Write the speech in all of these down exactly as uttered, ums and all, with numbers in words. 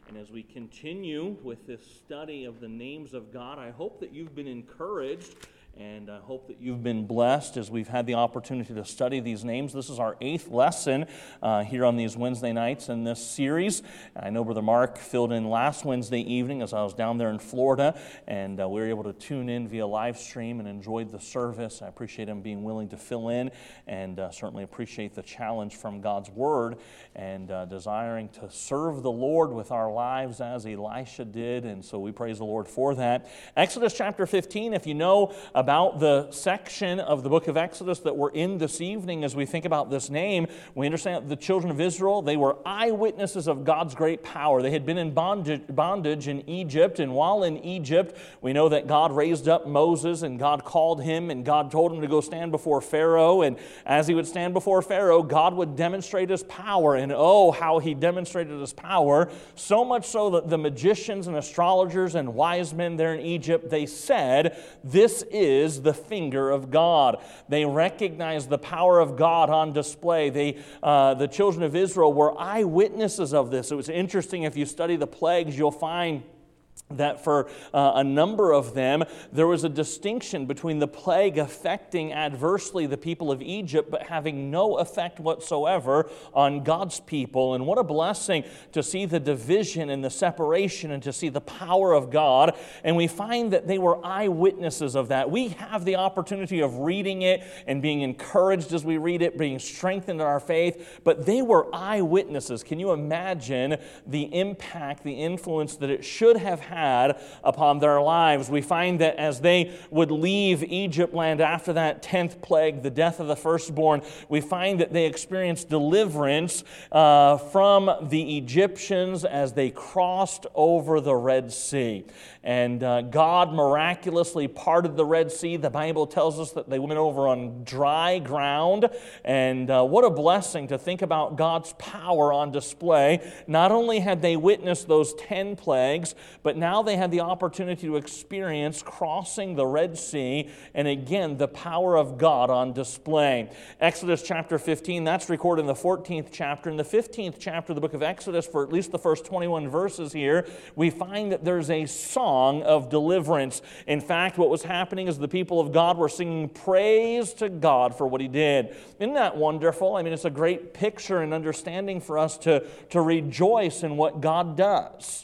And as we continue with this study of the names of God, I hope that you've been encouraged and I hope that you've been blessed as we've had the opportunity to study these names. This is our eighth lesson uh, here on these Wednesday nights in this series. I know Brother Mark filled in last Wednesday evening as I was down there in Florida, and uh, we were able to tune in via live stream and enjoyed the service. I appreciate him being willing to fill in, and uh, certainly appreciate the challenge from God's Word and uh, desiring to serve the Lord with our lives as Elisha did, and so we praise the Lord for that. Exodus chapter fifteen, if you know about the section of the book of Exodus that we're in this evening as we think about this name, we understand that the children of Israel, they were eyewitnesses of God's great power. They had been in bondage, bondage in Egypt, and while in Egypt, we know that God raised up Moses, and God called him, and God told him to go stand before Pharaoh, and as he would stand before Pharaoh, God would demonstrate his power, and oh, how he demonstrated his power, so much so that the magicians and astrologers and wise men there in Egypt, they said, this is is the finger of God. They recognized the power of God on display. They, uh, the children of Israel were eyewitnesses of this. It was interesting, if you study the plagues, you'll find that for uh, a number of them, there was a distinction between the plague affecting adversely the people of Egypt, but having no effect whatsoever on God's people. And what a blessing to see the division and the separation and to see the power of God. And we find that they were eyewitnesses of that. We have the opportunity of reading it and being encouraged as we read it, being strengthened in our faith, but they were eyewitnesses. Can you imagine the impact, the influence that it should have had had upon their lives? We find that as they would leave Egypt land after that tenth plague, the death of the firstborn, we find that they experienced deliverance uh, from the Egyptians as they crossed over the Red Sea. And uh, God miraculously parted the Red Sea. The Bible tells us that they went over on dry ground. And uh, what a blessing to think about God's power on display. Not only had they witnessed those ten plagues, but now they had the opportunity to experience crossing the Red Sea, and again, the power of God on display. Exodus chapter fifteen, that's recorded in the fourteenth chapter. In the fifteenth chapter of the book of Exodus, for at least the first twenty-one verses here, we find that there's a song of deliverance. In fact, what was happening is the people of God were singing praise to God for what He did. Isn't that wonderful? I mean, it's a great picture and understanding for us to, to rejoice in what God does,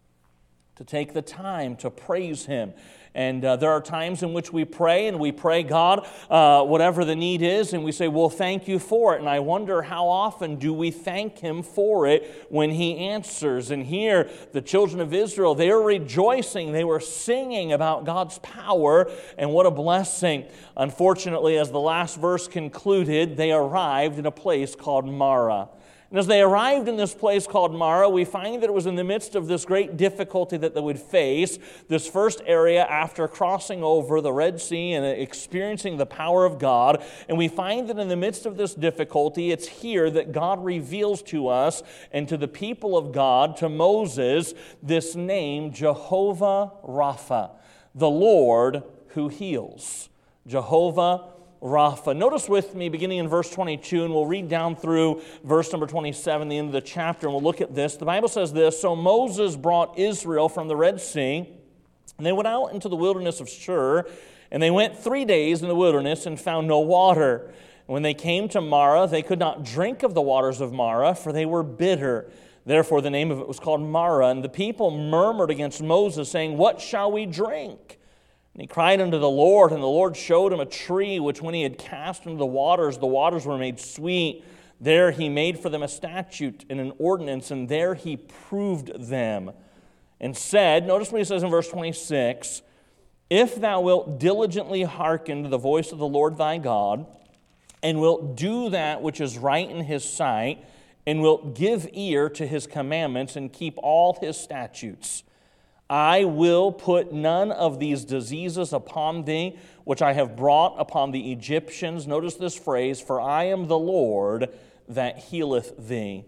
to take the time to praise Him. And uh, there are times in which we pray, and we pray, God, uh, whatever the need is, and we say, well, thank you for it. And I wonder how often do we thank Him for it when He answers. And here, the children of Israel, they are rejoicing. They were singing about God's power, and what a blessing. Unfortunately, as the last verse concluded, they arrived in a place called Marah. And as they arrived in this place called Marah, we find that it was in the midst of this great difficulty that they would face, this first area after crossing over the Red Sea and experiencing the power of God. And we find that in the midst of this difficulty, it's here that God reveals to us and to the people of God, to Moses, this name, Jehovah Rapha, the Lord who heals. Jehovah Rapha. Notice with me, beginning in verse twenty-two, and we'll read down through verse number twenty-seven, the end of the chapter, and we'll look at this. The Bible says this, so Moses brought Israel from the Red Sea, and they went out into the wilderness of Shur, and they went three days in the wilderness and found no water. And when they came to Marah, they could not drink of the waters of Marah, for they were bitter. Therefore the name of it was called Marah. And the people murmured against Moses, saying, what shall we drink? And he cried unto the Lord, and the Lord showed him a tree, which when he had cast into the waters, the waters were made sweet. There he made for them a statute and an ordinance, and there he proved them. And said, notice what he says in verse twenty-six, if thou wilt diligently hearken to the voice of the Lord thy God, and wilt do that which is right in His sight, and wilt give ear to His commandments, and keep all His statutes, I will put none of these diseases upon thee, which I have brought upon the Egyptians. Notice this phrase, for I am the Lord that healeth thee.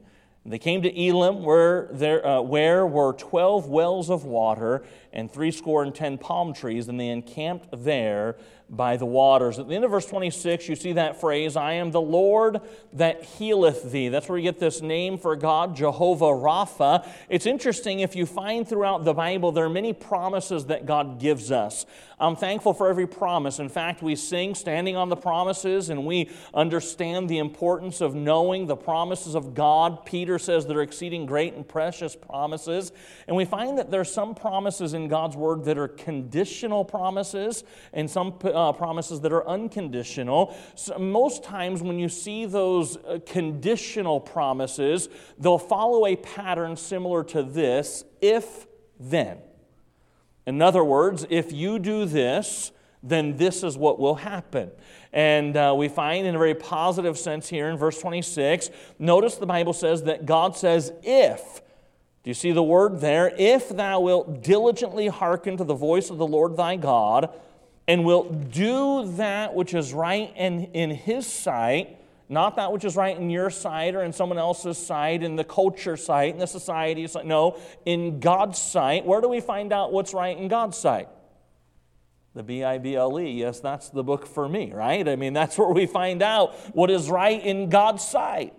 They came to Elim, where there uh, where were twelve wells of water and threescore and ten palm trees, and they encamped there by the waters. At the end of verse twenty-six, you see that phrase, I am the Lord that healeth thee. That's where you get this name for God, Jehovah Rapha. It's interesting, if you find throughout the Bible, there are many promises that God gives us. I'm thankful for every promise. In fact, we sing Standing on the Promises, and we understand the importance of knowing the promises of God. Peter says they're exceeding great and precious promises. And we find that there are some promises in God's Word that are conditional promises, and some uh, promises that are unconditional. So most times when you see those uh, conditional promises, they'll follow a pattern similar to this, if then. In other words, if you do this, then this is what will happen. And uh, we find in a very positive sense here in verse twenty-six, notice the Bible says that God says, if. Do you see the word there? If thou wilt diligently hearken to the voice of the Lord thy God, and wilt do that which is right in, in His sight, not that which is right in your sight or in someone else's sight, in the culture sight, in the society sight. No, in God's sight. Where do we find out what's right in God's sight? The B I B L E. Yes, that's the book for me, right? I mean, that's where we find out what is right in God's sight.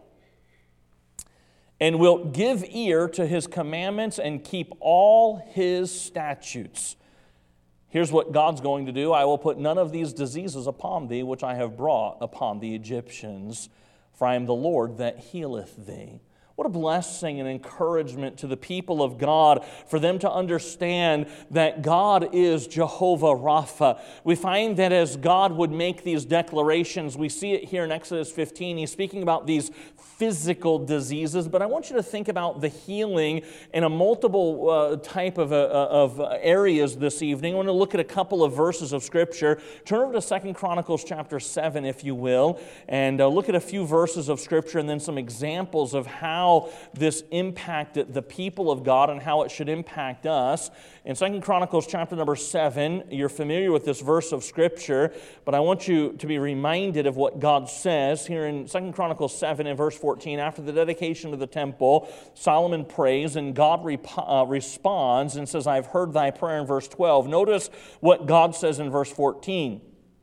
And wilt give ear to His commandments and keep all His statutes. Here's what God's going to do. I will put none of these diseases upon thee, which I have brought upon the Egyptians, for I am the Lord that healeth thee. What a blessing and encouragement to the people of God for them to understand that God is Jehovah Rapha. We find that as God would make these declarations, we see it here in Exodus fifteen. He's speaking about these physical diseases, but I want you to think about the healing in a multiple uh, type of, uh, of areas this evening. I want to look at a couple of verses of Scripture. Turn over to Second Chronicles chapter seven, if you will, and uh, look at a few verses of Scripture and then some examples of how this impacted the people of God and how it should impact us. In Second Chronicles chapter number seven, you're familiar with this verse of Scripture, but I want you to be reminded of what God says here in Second Chronicles seven and verse fourteen. After the dedication of the temple, Solomon prays and God rep- uh, responds and says, I've heard thy prayer in verse twelve. Notice what God says in verse fourteen.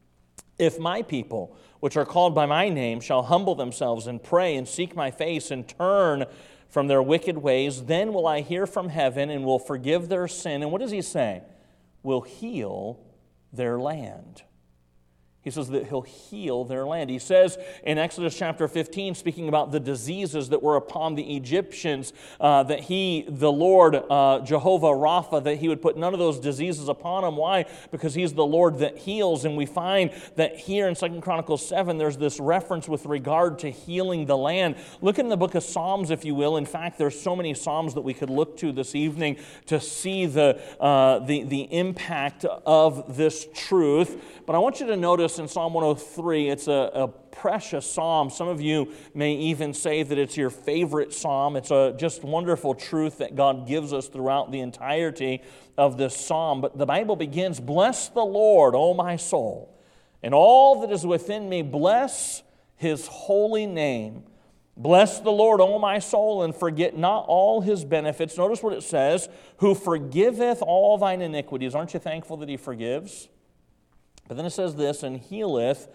If my people, which are called by my name, shall humble themselves and pray and seek my face and turn from their wicked ways, then will I hear from heaven and will forgive their sin. And what does he say? Will heal their land. He says that He'll heal their land. He says in Exodus chapter fifteen, speaking about the diseases that were upon the Egyptians, uh, that He, the Lord, uh, Jehovah Rapha, that He would put none of those diseases upon them. Why? Because He's the Lord that heals. And we find that here in Second Chronicles seven, there's this reference with regard to healing the land. Look in the book of Psalms, if you will. In fact, there's so many Psalms that we could look to this evening to see the, uh, the, the impact of this truth. But I want you to notice in Psalm one oh three, it's a, a precious psalm. Some of you may even say that it's your favorite psalm. It's a just wonderful truth that God gives us throughout the entirety of this psalm. But the Bible begins, bless the Lord, O my soul, and all that is within me, bless His holy name. Bless the Lord, O my soul, and forget not all His benefits. Notice what it says, who forgiveth all thine iniquities. Aren't you thankful that He forgives? But then it says this, and healeth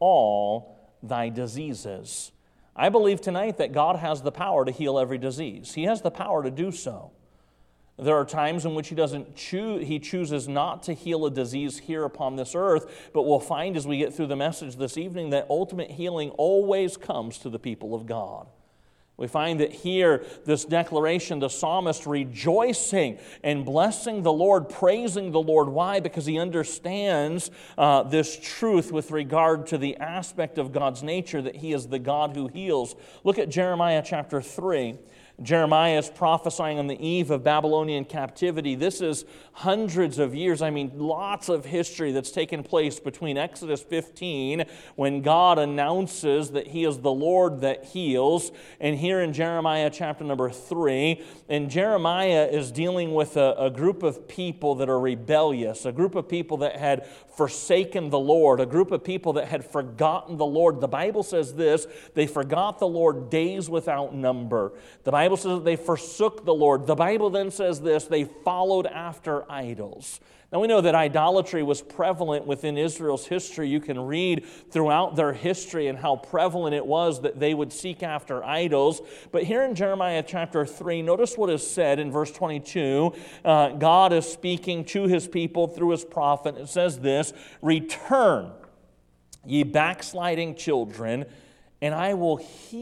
all thy diseases. I believe tonight that God has the power to heal every disease. He has the power to do so. There are times in which He doesn't choose, He chooses not to heal a disease here upon this earth, but we'll find as we get through the message this evening that ultimate healing always comes to the people of God. We find that here, this declaration, the psalmist rejoicing and blessing the Lord, praising the Lord. Why? Because he understands uh, this truth with regard to the aspect of God's nature, that He is the God who heals. Look at Jeremiah chapter three. Jeremiah is prophesying on the eve of Babylonian captivity. This is hundreds of years, I mean lots of history that's taken place between Exodus fifteen, when God announces that He is the Lord that heals, and here in Jeremiah chapter number three. And Jeremiah is dealing with a, a group of people that are rebellious, a group of people that had forsaken the Lord, a group of people that had forgotten the Lord. The Bible says this, they forgot the Lord days without number. The Bible Bible says that they forsook the Lord. The Bible then says this, they followed after idols. Now we know that idolatry was prevalent within Israel's history. You can read throughout their history and how prevalent it was that they would seek after idols. But here in Jeremiah chapter three, notice what is said in verse twenty-two. Uh, God is speaking to His people through His prophet. It says this, "Return, ye backsliding children, and I will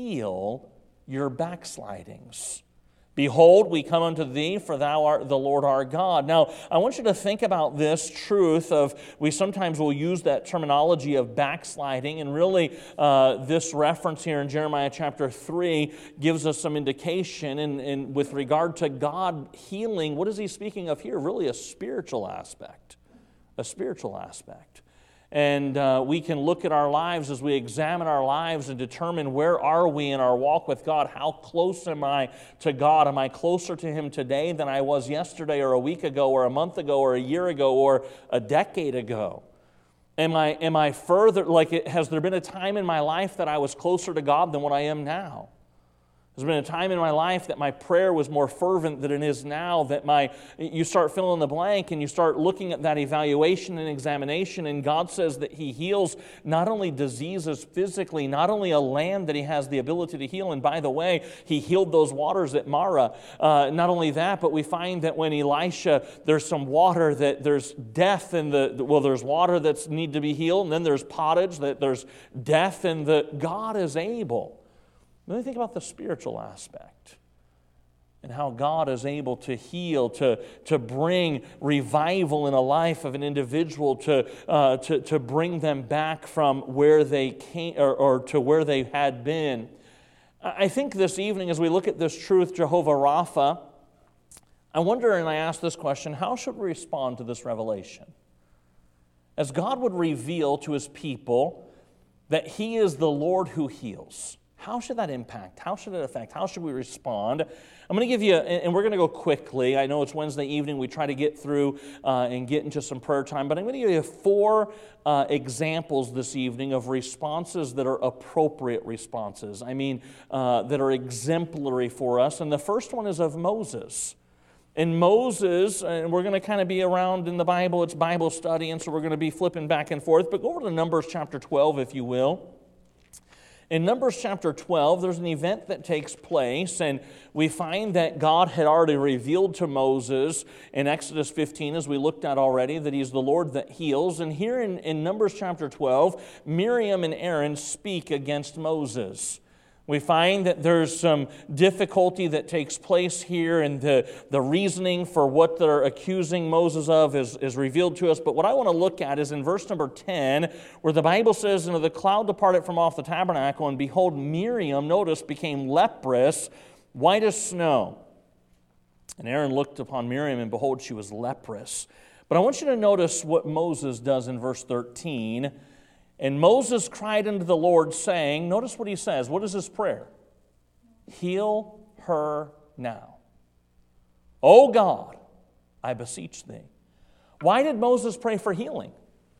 heal your backslidings. Behold, we come unto thee, for thou art the Lord our God." Now, I want you to think about this truth of, we sometimes will use that terminology of backsliding, and really uh, this reference here in Jeremiah chapter three gives us some indication, and, and with regard to God healing, what is He speaking of here? Really a spiritual aspect, a spiritual aspect. And uh, we can look at our lives as we examine our lives and determine where are we in our walk with God. How close am I to God? Am I closer to Him today than I was yesterday or a week ago or a month ago or a year ago or a decade ago? Am I, am I further, like it, has there been a time in my life that I was closer to God than what I am now? There's been a time in my life that my prayer was more fervent than it is now, that my, you start filling in the blank and you start looking at that evaluation and examination, and God says that He heals not only diseases physically, not only a land that He has the ability to heal, and by the way, He healed those waters at Marah. Uh, not only that, but we find that when Elisha, there's some water that there's death in the, well, there's water that's need to be healed, and then there's pottage, that there's death, and that God is able. Let me think about the spiritual aspect and how God is able to heal, to, to bring revival in a life of an individual, to, uh, to, to bring them back from where they came or, or to where they had been. I think this evening, as we look at this truth, Jehovah Rapha, I wonder, and I ask this question, how should we respond to this revelation? As God would reveal to His people that He is the Lord who heals, how should that impact? How should it affect? How should we respond? I'm going to give you, and we're going to go quickly. I know it's Wednesday evening. We try to get through uh, and get into some prayer time, but I'm going to give you four uh, examples this evening of responses that are appropriate responses. I mean, uh, that are exemplary for us. And the first one is of Moses. And Moses, and we're going to kind of be around in the Bible. It's Bible study, and so we're going to be flipping back and forth. But go over to Numbers chapter twelve, if you will. In Numbers chapter twelve, there's an event that takes place, and we find that God had already revealed to Moses in Exodus fifteen, as we looked at already, that He's the Lord that heals. And here in, in Numbers chapter twelve, Miriam and Aaron speak against Moses. We find that there's some difficulty that takes place here, and the, the reasoning for what they're accusing Moses of is, is revealed to us. But what I want to look at is in verse number ten, where the Bible says, "And the cloud departed from off the tabernacle, and behold, Miriam," notice, "became leprous, white as snow. And Aaron looked upon Miriam, and behold, she was leprous." But I want you to notice what Moses does in verse thirteen. "And Moses cried unto the Lord, saying," notice what he says. What is his prayer? "Heal her now. O God, I beseech thee." Why did Moses pray for healing?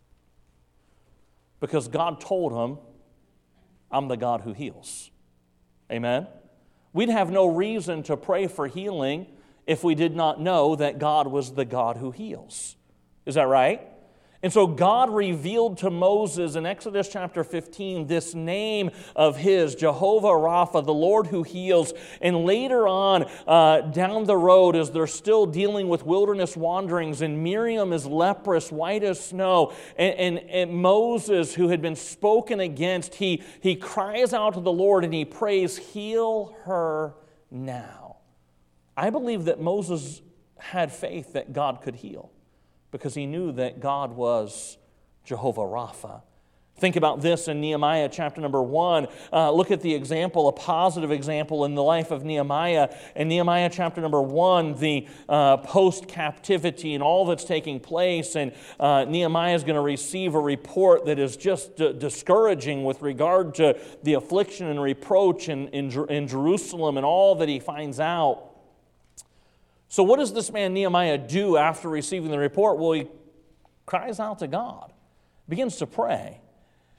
Because God told him, "I'm the God who heals." Amen? We'd have no reason to pray for healing if we did not know that God was the God who heals. Is that right? And so God revealed to Moses in Exodus chapter fifteen this name of His, Jehovah Rapha, the Lord who heals. And later on, uh, down the road, as they're still dealing with wilderness wanderings, and Miriam is leprous, white as snow, and, and, and Moses, who had been spoken against, he, he cries out to the Lord and he prays, "Heal her now." I believe that Moses had faith that God could heal, because he knew that God was Jehovah Rapha. Think about this in Nehemiah chapter number one. Uh, look at the example, a positive example in the life of Nehemiah. In Nehemiah chapter number one, the uh, post-captivity and all that's taking place, and uh, Nehemiah is going to receive a report that is just d- discouraging with regard to the affliction and reproach in, in, in Jerusalem and all that he finds out. So what does this man Nehemiah do after receiving the report? Well, he cries out to God, begins to pray.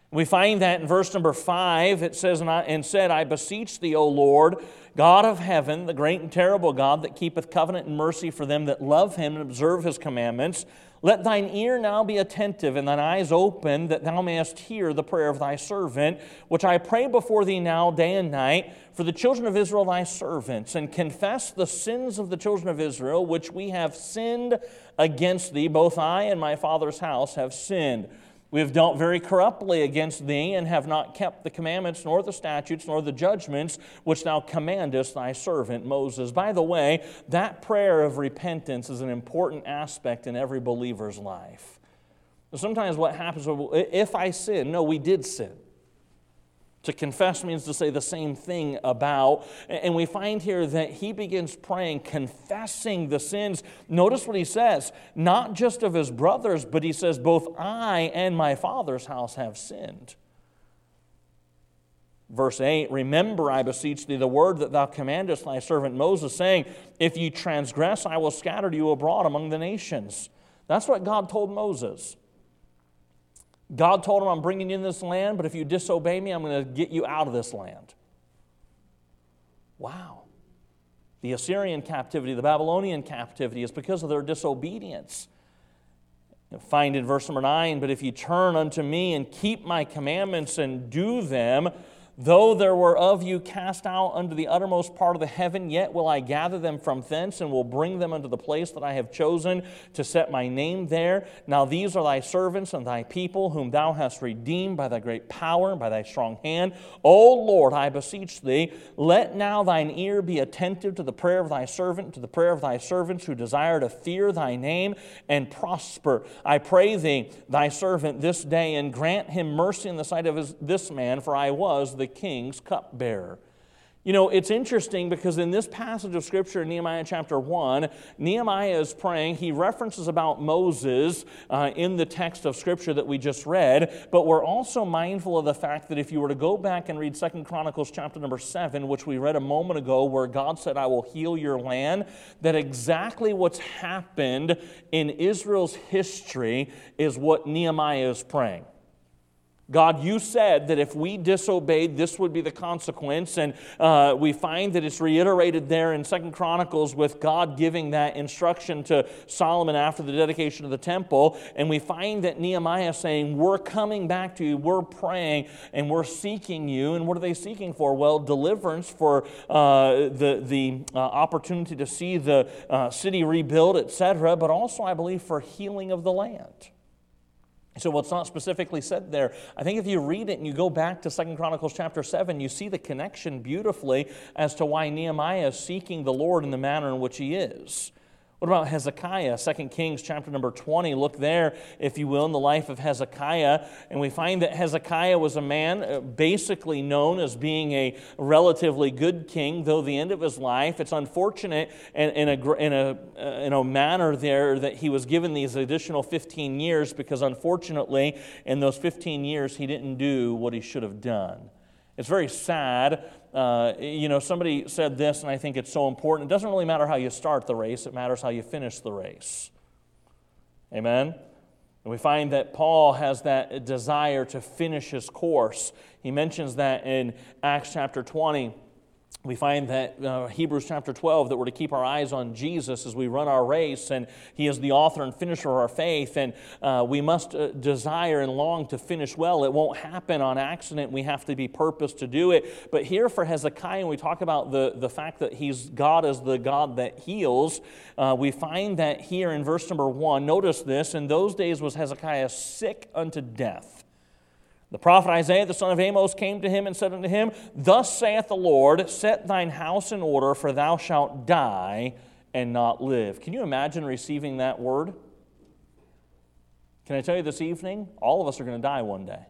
We find that in verse number five, it says, and, I, and said, I beseech thee, O Lord, God of heaven, the great and terrible God that keepeth covenant and mercy for them that love him and observe his commandments, let thine ear now be attentive and thine eyes open, that thou mayest hear the prayer of thy servant, which I pray before thee now day and night, for the children of Israel thy servants, and confess the sins of the children of Israel, which we have sinned against thee. Both I and my father's house have sinned. We have dealt very corruptly against thee, and have not kept the commandments, nor the statutes, nor the judgments, which thou commandest thy servant Moses. By the way, that prayer of repentance is an important aspect in every believer's life. Sometimes what happens, if I sin, no, we did sin. To confess means to say the same thing about, and we find here that he begins praying, confessing the sins. Notice what he says, not just of his brothers, but he says, both I and my father's house have sinned. Verse eight, remember, I beseech thee, the word that thou commandest thy servant Moses, saying, if you transgress, I will scatter you abroad among the nations. That's what God told Moses. God told him, I'm bringing you in this land, but if you disobey me, I'm going to get you out of this land. Wow. The Assyrian captivity, the Babylonian captivity is because of their disobedience. You'll find in verse number nine, but if you turn unto me and keep my commandments and do them, though there were of you cast out unto the uttermost part of the heaven, yet will I gather them from thence, and will bring them unto the place that I have chosen to set my name there. Now these are thy servants and thy people, whom thou hast redeemed by thy great power and by thy strong hand. O Lord, I beseech thee, let now thine ear be attentive to the prayer of thy servant, to the prayer of thy servants who desire to fear thy name and prosper. I pray thee, thy servant this day, and grant him mercy in the sight of his, this man, for I was the king's cupbearer. You know, it's interesting because in this passage of Scripture, Nehemiah chapter one, Nehemiah is praying. He references about Moses uh, in the text of Scripture that we just read, but we're also mindful of the fact that if you were to go back and read Second Chronicles chapter number seven, which we read a moment ago, where God said, I will heal your land, that exactly what's happened in Israel's history is what Nehemiah is praying. God, you said that if we disobeyed, this would be the consequence. And uh, we find that it's reiterated there in Second Chronicles with God giving that instruction to Solomon after the dedication of the temple. And we find that Nehemiah saying, we're coming back to you, we're praying, and we're seeking you. And what are they seeking for? Well, deliverance for uh, the, the uh, opportunity to see the uh, city rebuilt, et cetera, but also, I believe, for healing of the land. So what's not specifically said there, I think if you read it and you go back to Second Chronicles chapter seven, you see the connection beautifully as to why Nehemiah is seeking the Lord in the manner in which he is. What about Hezekiah? Second Kings chapter number twenty. Look there, if you will, in the life of Hezekiah. And we find that Hezekiah was a man basically known as being a relatively good king, though the end of his life, it's unfortunate in, in, a, in, a, in a manner there that he was given these additional fifteen years, because unfortunately in those fifteen years he didn't do what he should have done. It's very sad. Uh, you know, somebody said this, and I think it's so important. It doesn't really matter how you start the race. It matters how you finish the race. Amen? And we find that Paul has that desire to finish his course. He mentions that in Acts chapter twenty. We find that uh, Hebrews chapter twelve, that we're to keep our eyes on Jesus as we run our race, and He is the author and finisher of our faith, and uh, we must uh, desire and long to finish well. It won't happen on accident. We have to be purposed to do it. But here for Hezekiah, when we talk about the, the fact that he's God is the God that heals, uh, we find that here in verse number one, notice this, in those days was Hezekiah sick unto death. The prophet Isaiah, the son of Amos, came to him and said unto him, Thus saith the Lord, set thine house in order, for thou shalt die and not live. Can you imagine receiving that word? Can I tell you this evening, all of us are going to die one day.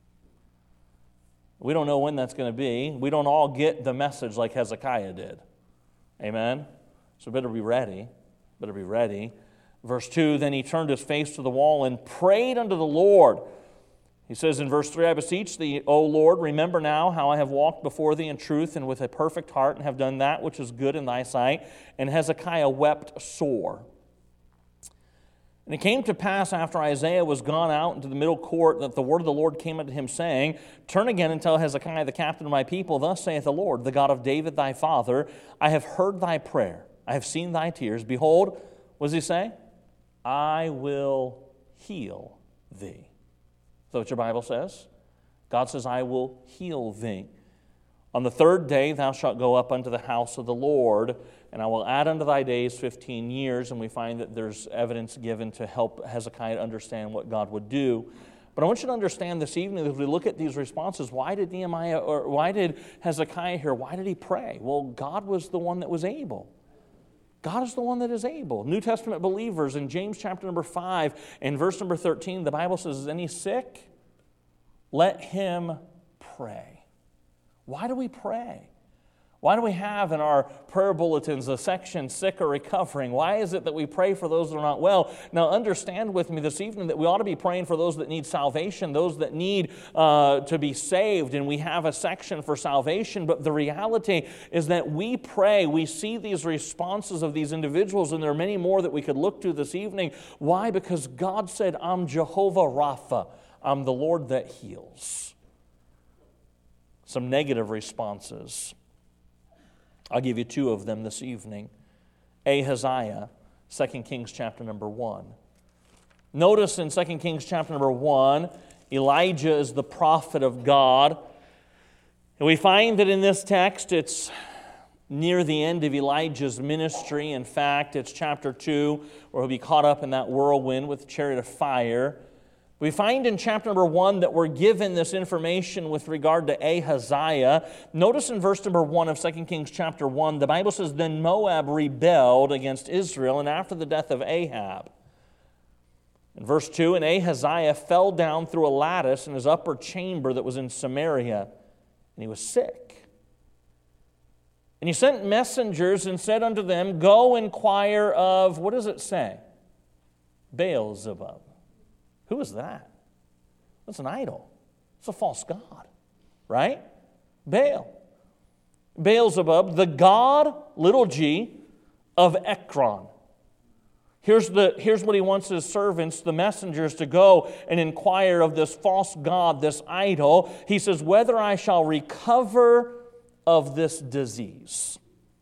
We don't know when that's going to be. We don't all get the message like Hezekiah did. Amen? So better be ready. Better be ready. Verse two, then he turned his face to the wall and prayed unto the Lord. He says in verse three, I beseech thee, O Lord, remember now how I have walked before thee in truth and with a perfect heart, and have done that which is good in thy sight. And Hezekiah wept sore. And it came to pass after Isaiah was gone out into the middle court that the word of the Lord came unto him, saying, Turn again and tell Hezekiah the captain of my people, Thus saith the Lord, the God of David thy father, I have heard thy prayer, I have seen thy tears. Behold, what does he say? I will heal thee. Is that what your Bible says? God says, I will heal thee. On the third day thou shalt go up unto the house of the Lord, and I will add unto thy days fifteen years. And we find that there's evidence given to help Hezekiah understand what God would do. But I want you to understand this evening, as we look at these responses, why did Nehemiah, or why did Hezekiah here, why did he pray? Well, God was the one that was able. God is the one that is able. New Testament believers in James chapter number five and verse number thirteen, the Bible says, Is any sick? Let him pray. Why do we pray? Why do we have in our prayer bulletins a section, sick or recovering? Why is it that we pray for those that are not well? Now understand with me this evening that we ought to be praying for those that need salvation, those that need uh, to be saved, and we have a section for salvation. But the reality is that we pray, we see these responses of these individuals, and there are many more that we could look to this evening. Why? Because God said, I'm Jehovah Rapha. I'm the Lord that heals. Some negative responses. I'll give you two of them this evening. Ahaziah, Second Kings chapter number one. Notice in Second Kings chapter number one, Elijah is the prophet of God. And we find that in this text, it's near the end of Elijah's ministry. In fact, it's chapter two, where he'll be caught up in that whirlwind with a chariot of fire. We find in chapter number one that we're given this information with regard to Ahaziah. Notice in verse number one of Second Kings chapter one, the Bible says, Then Moab rebelled against Israel, and after the death of Ahab. In verse two, And Ahaziah fell down through a lattice in his upper chamber that was in Samaria, and he was sick. And he sent messengers and said unto them, Go inquire of, what does it say? Baal-zebub. Who is that? That's an idol. It's a false god, right? Baal. Baal-zebub, the god, little g, of Ekron. Here's, the, here's what he wants his servants, the messengers, to go and inquire of this false god, this idol. He says, whether I shall recover of this disease.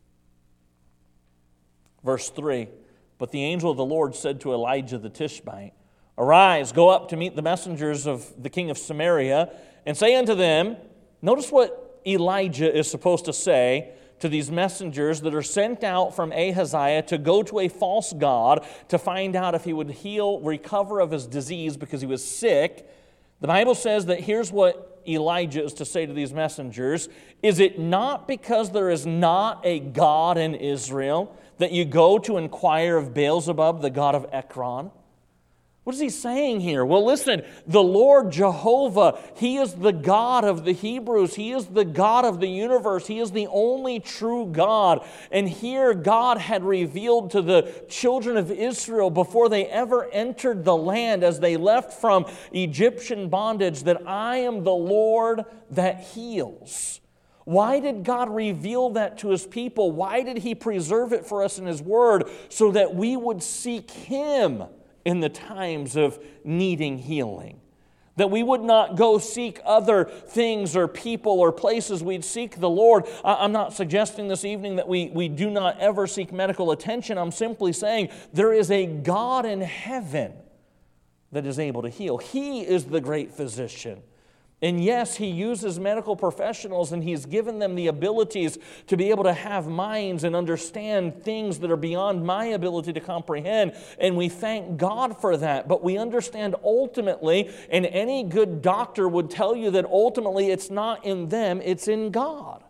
Verse three, But the angel of the Lord said to Elijah the Tishbite, Arise, go up to meet the messengers of the king of Samaria, and say unto them, notice what Elijah is supposed to say to these messengers that are sent out from Ahaziah to go to a false god to find out if he would heal, recover of his disease because he was sick. The Bible says that here's what Elijah is to say to these messengers. Is it not because there is not a God in Israel that you go to inquire of Baal-zebub, the god of Ekron? What is he saying here? Well, listen, the Lord Jehovah, He is the God of the Hebrews. He is the God of the universe. He is the only true God. And here God had revealed to the children of Israel before they ever entered the land, as they left from Egyptian bondage, that I am the Lord that heals. Why did God reveal that to His people? Why did He preserve it for us in His Word? So that we would seek Him in the times of needing healing. That we would not go seek other things or people or places. We'd seek the Lord. I'm not suggesting this evening that we, we do not ever seek medical attention. I'm simply saying there is a God in heaven that is able to heal. He is the great physician. And yes, He uses medical professionals, and He's given them the abilities to be able to have minds and understand things that are beyond my ability to comprehend. And we thank God for that. But we understand ultimately, and any good doctor would tell you that ultimately it's not in them, it's in God.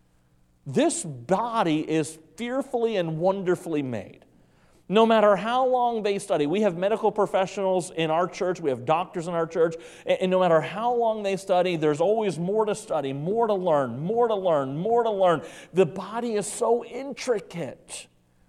This body is fearfully and wonderfully made. No matter how long they study, we have medical professionals in our church, we have doctors in our church, and no matter how long they study, there's always more to study, more to learn, more to learn, more to learn. The body is so intricate.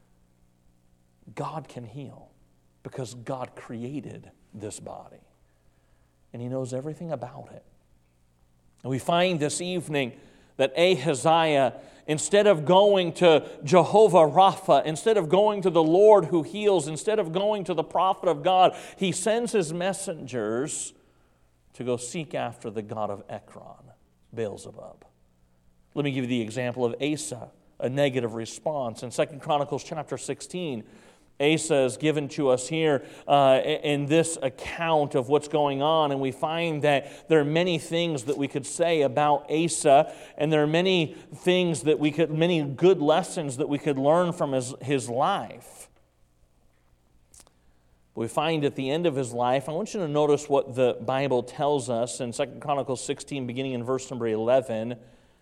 God can heal because God created this body, and He knows everything about it. And we find this evening that Ahaziah, instead of going to Jehovah Rapha, instead of going to the Lord who heals, instead of going to the prophet of God, he sends his messengers to go seek after the god of Ekron, Beelzebub. Let me give you the example of Asa, a negative response. In Second Chronicles chapter sixteen, Asa is given to us here uh, in this account of what's going on, and we find that there are many things that we could say about Asa, and there are many things that we could, many good lessons that we could learn from his, his life. We find at the end of his life, I want you to notice what the Bible tells us in Second Chronicles sixteen, beginning in verse number eleven.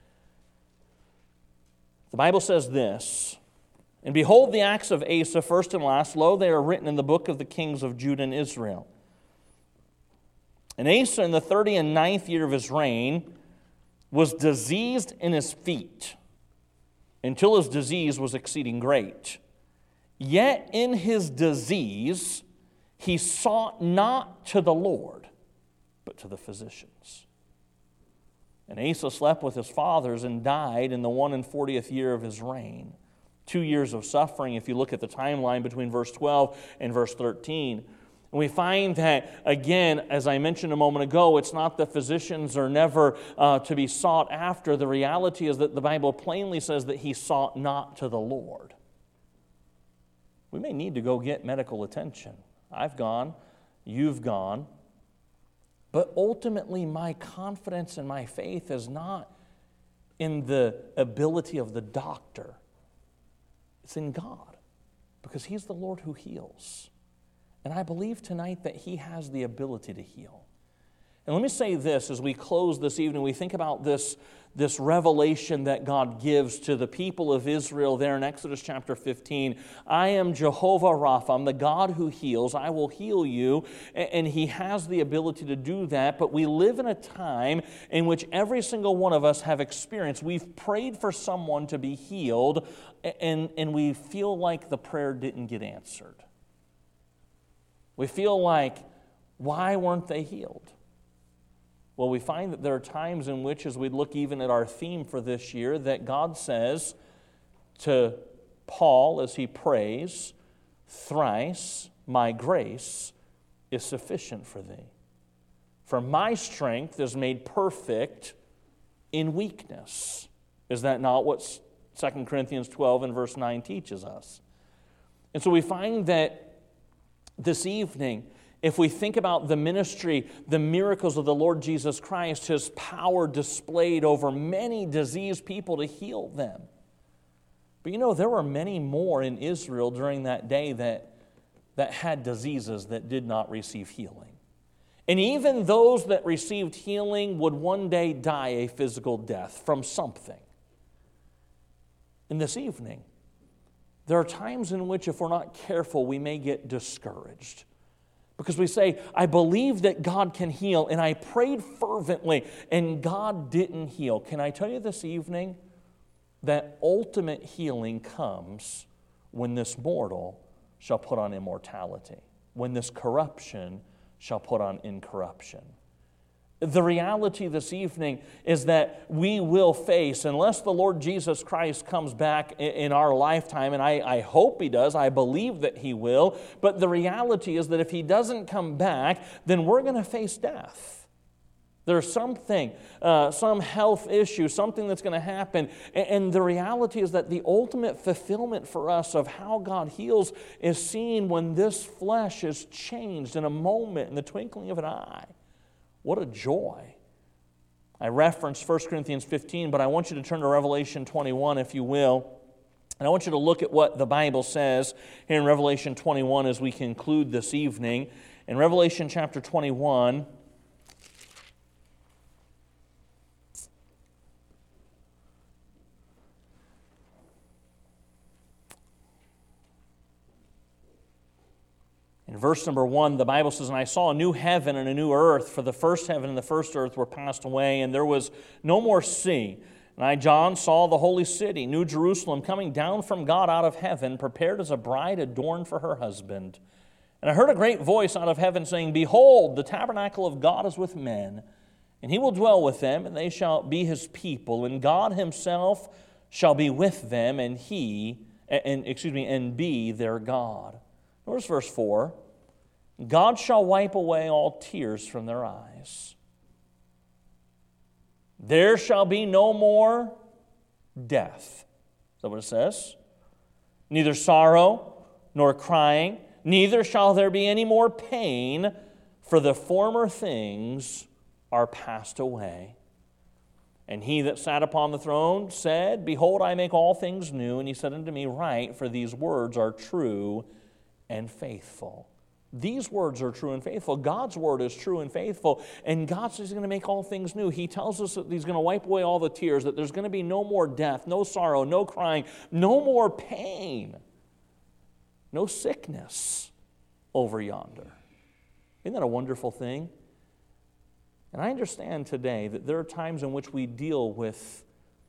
The Bible says this, "And behold the acts of Asa, first and last, lo, they are written in the book of the kings of Judah and Israel. And Asa, in the thirty and ninth year of his reign, was diseased in his feet, until his disease was exceeding great. Yet in his disease he sought not to the Lord, but to the physicians. And Asa slept with his fathers and died in the one and fortieth year of his reign." Two years of suffering, if you look at the timeline between verse twelve and verse thirteen. And we find that, again, as I mentioned a moment ago, it's not that physicians are never uh, to be sought after. The reality is that the Bible plainly says that he sought not to the Lord. We may need to go get medical attention. I've gone, you've gone. But ultimately, my confidence and my faith is not in the ability of the doctor. It's in God, because He's the Lord who heals. And I believe tonight that He has the ability to heal. And let me say this as we close this evening. We think about this, this revelation that God gives to the people of Israel there in Exodus chapter fifteen. I am Jehovah Rapha. I'm the God who heals. I will heal you. And He has the ability to do that. But we live in a time in which every single one of us have experienced. We've prayed for someone to be healed, and, and we feel like the prayer didn't get answered. We feel like, why weren't they healed? Well, we find that there are times in which, as we look even at our theme for this year, that God says to Paul as he prays, "Thrice my grace is sufficient for thee. For my strength is made perfect in weakness." Is that not what Second Corinthians twelve and verse nine teaches us? And so we find that this evening, if we think about the ministry, the miracles of the Lord Jesus Christ, His power displayed over many diseased people to heal them. But you know, there were many more in Israel during that day that, that had diseases that did not receive healing. And even those that received healing would one day die a physical death from something. And this evening, there are times in which, if we're not careful, we may get discouraged. Because we say, I believe that God can heal, and I prayed fervently, and God didn't heal. Can I tell you this evening that ultimate healing comes when this mortal shall put on immortality, when this corruption shall put on incorruption. The reality this evening is that we will face, unless the Lord Jesus Christ comes back in our lifetime, and I, I hope He does, I believe that He will, but the reality is that if He doesn't come back, then we're going to face death. There's something, uh, some health issue, something that's going to happen, and, and the reality is that the ultimate fulfillment for us of how God heals is seen when this flesh is changed in a moment, in the twinkling of an eye. What a joy. I referenced First Corinthians fifteen, but I want you to turn to Revelation twenty-one, if you will. And I want you to look at what the Bible says here in Revelation twenty-one as we conclude this evening. In Revelation chapter twenty-one, in verse number one, the Bible says, "And I saw a new heaven and a new earth, for the first heaven and the first earth were passed away, and there was no more sea. And I, John, saw the holy city, New Jerusalem, coming down from God out of heaven, prepared as a bride adorned for her husband. And I heard a great voice out of heaven saying, Behold, the tabernacle of God is with men, And he will dwell with them, and they shall be his people, and God himself shall be with them, and he, and excuse me, and be their God. Notice verse four. God shall wipe away all tears from their eyes. There shall be no more death. Is that what it says? Neither sorrow nor crying, neither shall there be any more pain, for the former things are passed away. And he that sat upon the throne said, Behold, I make all things new. And he said unto me, Write, for these words are true and faithful. These words are true and faithful. God's word is true and faithful. And God says he's going to make all things new. He tells us that he's going to wipe away all the tears, that there's going to be no more death, no sorrow, no crying, no more pain, no sickness over yonder. Isn't that a wonderful thing? And I understand today that there are times in which we deal with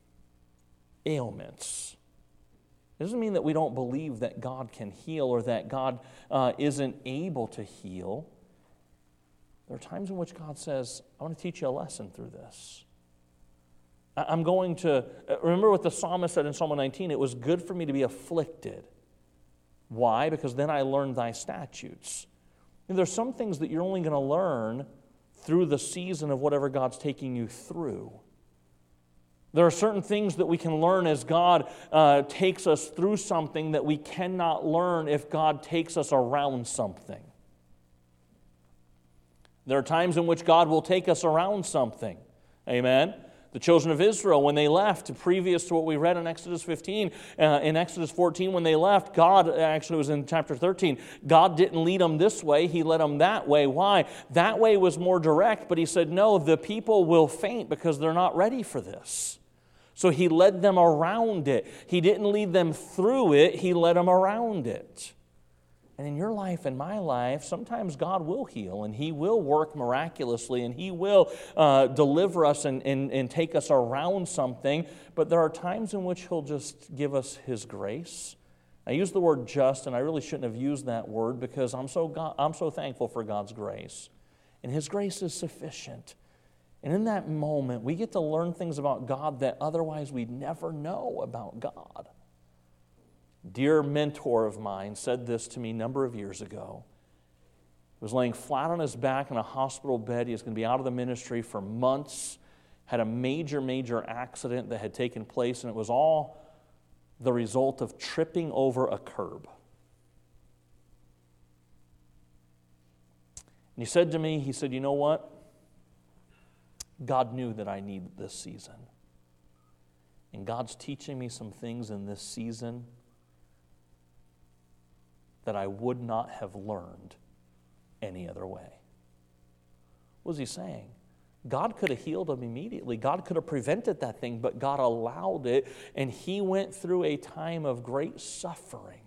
ailments. It doesn't mean that we don't believe that God can heal or that God uh, isn't able to heal. There are times in which God says, I want to teach you a lesson through this. I'm going to, remember what the psalmist said in Psalm nineteen, it was good for me to be afflicted. Why? Because then I learned thy statutes. And there's some things that you're only going to learn through the season of whatever God's taking you through. There are certain things that we can learn as God uh, takes us through something that we cannot learn if God takes us around something. There are times in which God will take us around something. Amen? The children of Israel, when they left, previous to what we read in Exodus fifteen, uh, in Exodus fourteen, when they left, God, actually it was in chapter thirteen, God didn't lead them this way, He led them that way. Why? That way was more direct, but He said, no, the people will faint because they're not ready for this. So He led them around it. He didn't lead them through it, He led them around it. And in your life and my life, sometimes God will heal, and He will work miraculously, and He will uh, deliver us and, and, and take us around something. But there are times in which He'll just give us His grace. I use the word just, and I really shouldn't have used that word because I'm so, God, I'm so thankful for God's grace. And His grace is sufficient. And in that moment, we get to learn things about God that otherwise we'd never know about God. Dear mentor of mine said this to me a number of years ago. He was laying flat on his back in a hospital bed. He was going to be out of the ministry for months, had a major, major accident that had taken place, and it was all the result of tripping over a curb. And he said to me, he said, you know what? God knew that I needed this season. And God's teaching me some things in this season that I would not have learned any other way. What was he saying? God could have healed him immediately. God could have prevented that thing, but God allowed it, and he went through a time of great suffering.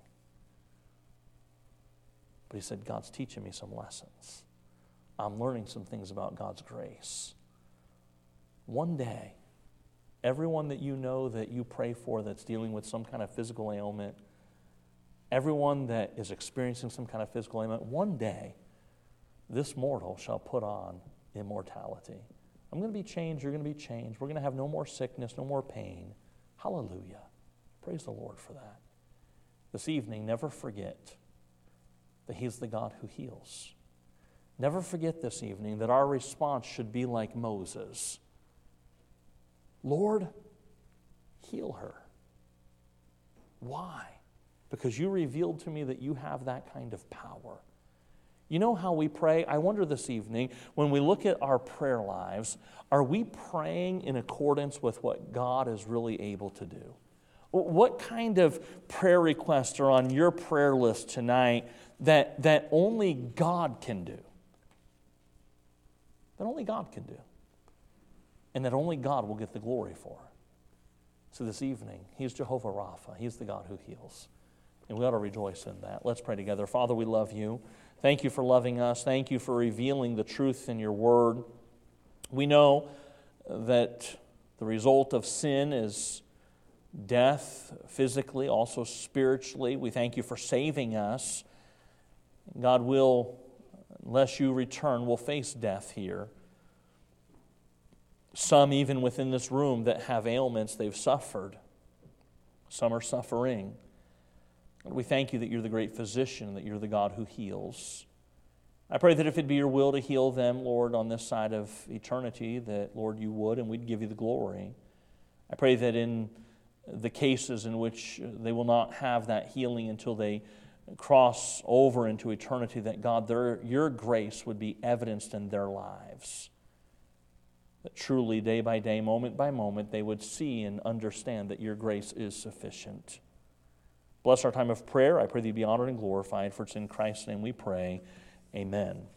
But he said, God's teaching me some lessons. I'm learning some things about God's grace. One day, everyone that you know that you pray for that's dealing with some kind of physical ailment, everyone that is experiencing some kind of physical ailment, one day, this mortal shall put on immortality. I'm going to be changed, you're going to be changed. We're going to have no more sickness, no more pain. Hallelujah. Praise the Lord for that. This evening, never forget that He's the God who heals. Never forget this evening that our response should be like Moses. Lord, heal her. Why? Because you revealed to me that you have that kind of power. You know how we pray? I wonder this evening, when we look at our prayer lives, are we praying in accordance with what God is really able to do? What kind of prayer requests are on your prayer list tonight that, that only God can do? That only God can do. And that only God will get the glory for. So this evening, He's Jehovah Rapha. He's the God who heals. And we ought to rejoice in that. Let's pray together. Father, we love you. Thank you for loving us. Thank you for revealing the truth in your word. We know that the result of sin is death physically, also spiritually. We thank you for saving us. God will, unless you return, will face death here. Some even within this room that have ailments, they've suffered. Some are suffering. And we thank you that you're the great physician, that you're the God who heals. I pray that if it be your will to heal them, Lord, on this side of eternity, that, Lord, you would, and we'd give you the glory. I pray that in the cases in which they will not have that healing until they cross over into eternity, that, God, their, your grace would be evidenced in their lives. That truly, day by day, moment by moment, they would see and understand that your grace is sufficient. Bless our time of prayer. I pray that you be honored and glorified, for it's in Christ's name we pray. Amen.